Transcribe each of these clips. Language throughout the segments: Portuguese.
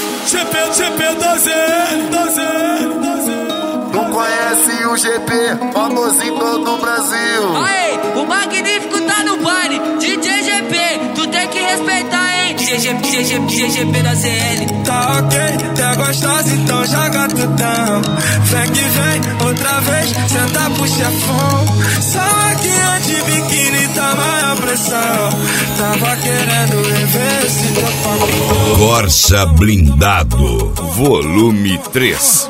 GP da ZL. Não conhece o GP, famoso em todo o Brasil. Aê, o magnífico tá no baile, DJ GP, tu tem que respeitar, hein? GP da ZL. Tá ok, tá gostosa, então joga tudão. Vem que vem, outra vez, senta pro chefão. Só aqui de biquíni tá maior pressão. Tava querendo rever esse teu papo. Corsa Blindado, volume 3.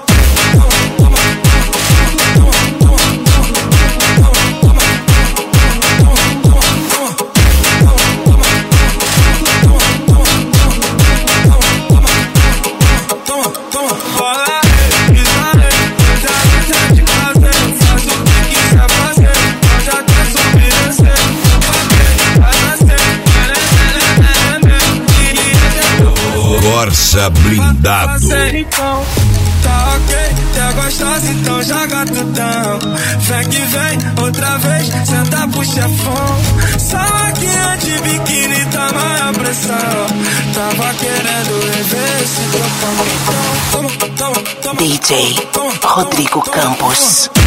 Corsa Blindado. Então, tá ok, tá gostosa, então joga tudão. Vem que vem, outra vez, senta pro chefão. Só aqui de biquíni tá maior pressão. Tava querendo rever esse teu pão. DJ Rodrigo Campos.